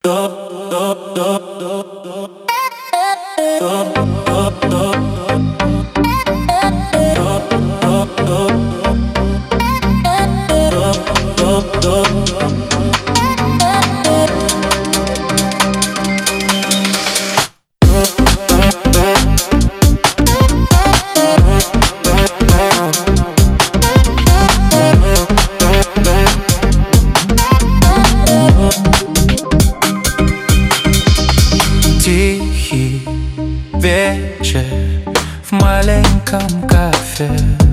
Тихий вечер в маленьком кафе.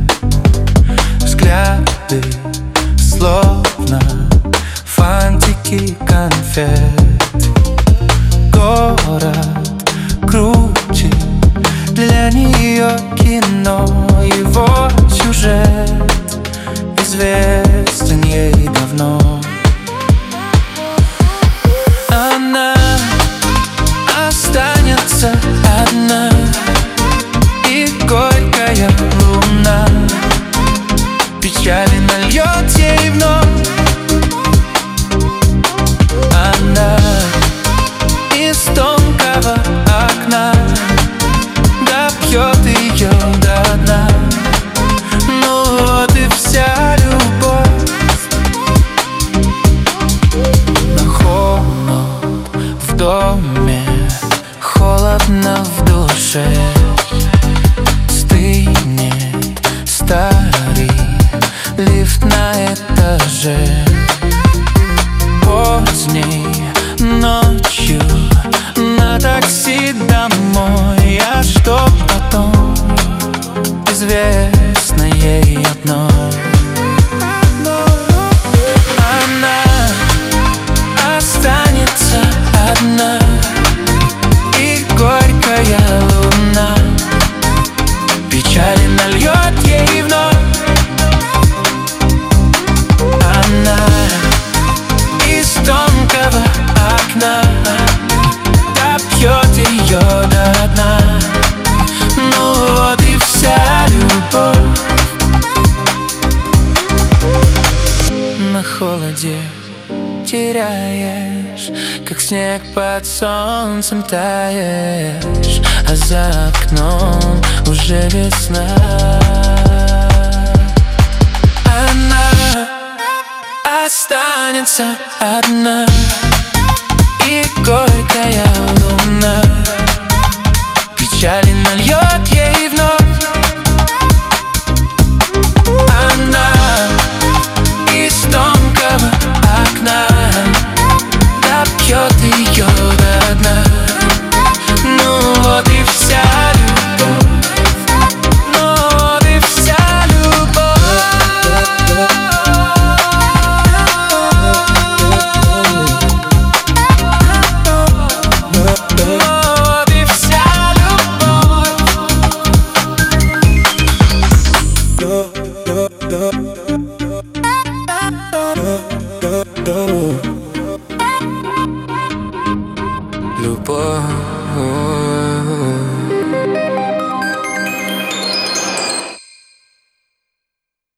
Взгляды словно фантики конфет. Город крутит для нее кино. Его сюжет известен ей давно. Она останется одна, и горькая луна печали нальет ей вновь. Она из тонкого окна допьет ее до дна. Ну вот и вся любовь. Но холод в доме, холодно в душе. Стынет старый лифт на этаже. Поздней ночью на такси домой. А что потом, известно ей одно. Она останется одна, и горькая луна печали нальет ей вновь. Она из тонкого окна допьет ее до дна. Ну вот и вся любовь. На холоде теряешь, как снег под солнцем таешь, а за окном уже весна. Она останется одна, и горькая луна печали нальет ей вновь. Она из тонкого окна допьет ее до дна. Ну вот и вся любовь. Ну вот и вся любовь. Вот и вся любовь. Любовь.